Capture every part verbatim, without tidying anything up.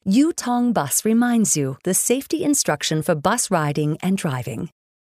Yutong Bus reminds you the safety instruction for bus riding and driving.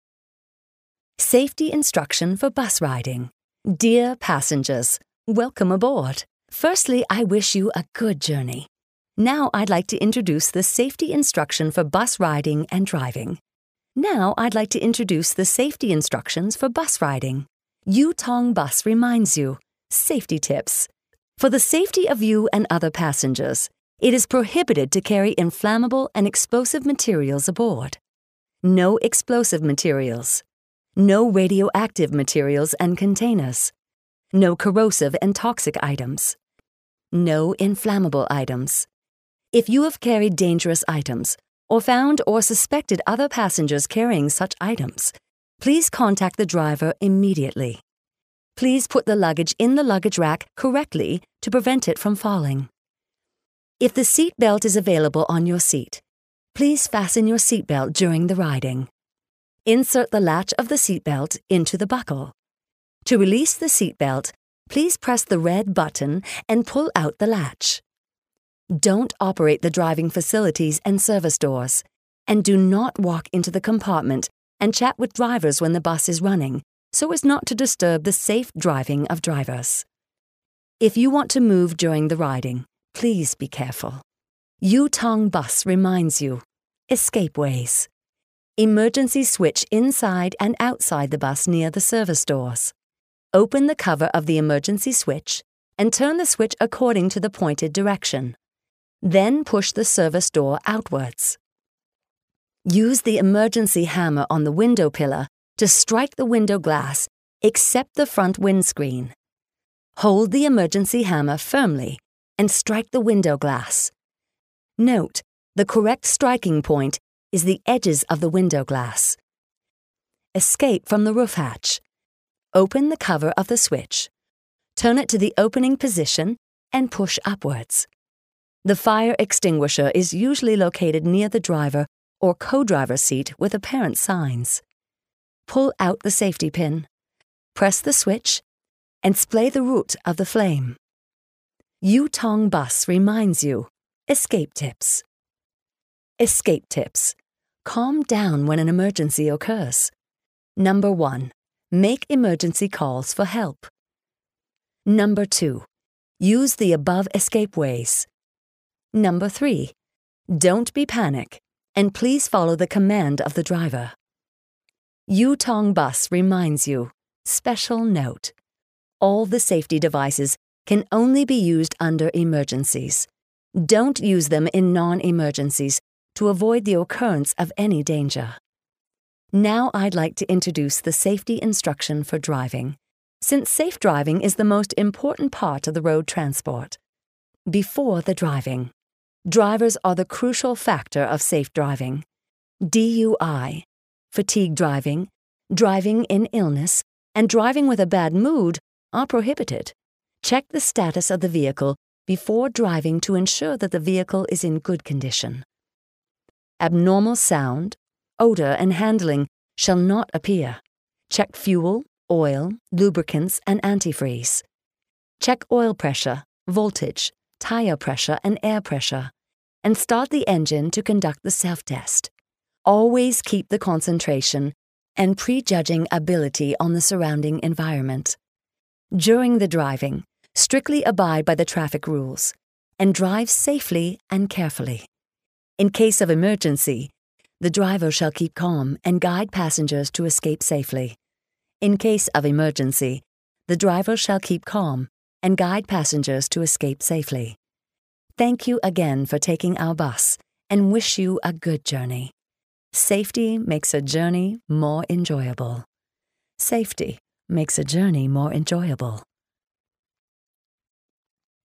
Safety instruction for bus riding. Dear passengers, welcome aboard. Firstly, I wish you a good journey. Now I'd like to introduce the safety instruction for bus riding and driving. Now I'd like to introduce the safety instructions for bus riding. Yutong Bus reminds you. Safety tips. For the safety of you and other passengers, it is prohibited to carry inflammable and explosive materials aboard. No explosive materials. No radioactive materials and containers. No corrosive and toxic items. No inflammable items. If you have carried dangerous items, or found or suspected other passengers carrying such items, please contact the driver immediately. Please put the luggage in the luggage rack correctly to prevent it from falling. If the seat belt is available on your seat, please fasten your seat belt during the riding. Insert the latch of the seat belt into the buckle. To release the seat belt, please press the red button and pull out the latch. Don't operate the driving facilities and service doors, and do not walk into the compartment and chat with drivers when the bus is running, so as not to disturb the safe driving of drivers. If you want to move during the riding, please be careful. Yutong Bus reminds you. Escape ways. Emergency switch inside and outside the bus near the service doors. Open the cover of the emergency switch and turn the switch according to the pointed direction. Then push the service door outwards. Use the emergency hammer on the window pillar to strike the window glass, except the front windscreen. Hold the emergency hammer firmly and strike the window glass. Note, the correct striking point is the edges of the window glass. Escape from the roof hatch. Open the cover of the switch. Turn it to the opening position and push upwards. The fire extinguisher is usually located near the driver or co-driver seat with apparent signs. Pull out the safety pin. Press the switch and splay the root of the flame. Yutong Bus reminds you. Escape tips. Escape tips. Calm down when an emergency occurs. Number one. Make emergency calls for help. Number two. Use the above escape ways. Number three. Don't be panic, and please follow the command of the driver. Yutong Bus reminds you. Special note. All the safety devices can only be used under emergencies. Don't use them in non-emergencies to avoid the occurrence of any danger. Now I'd like to introduce the safety instruction for driving, since safe driving is the most important part of the road transport. Before the driving. Drivers are the crucial factor of safe driving. D U I, fatigue driving, driving in illness, and driving with a bad mood are prohibited. Check the status of the vehicle before driving to ensure that the vehicle is in good condition. Abnormal sound, odor, and handling shall not appear. Check fuel, oil, lubricants, and antifreeze. Check oil pressure, voltage, tire pressure, and air pressure, and start the engine to conduct the self-test. Always keep the concentration and prejudging ability on the surrounding environment. During the driving, strictly abide by the traffic rules and drive safely and carefully. In case of emergency, the driver shall keep calm and guide passengers to escape safely. In case of emergency, the driver shall keep calm and guide passengers to escape safely. Thank you again for taking our bus and wish you a good journey. Safety makes a journey more enjoyable. Safety makes a journey more enjoyable.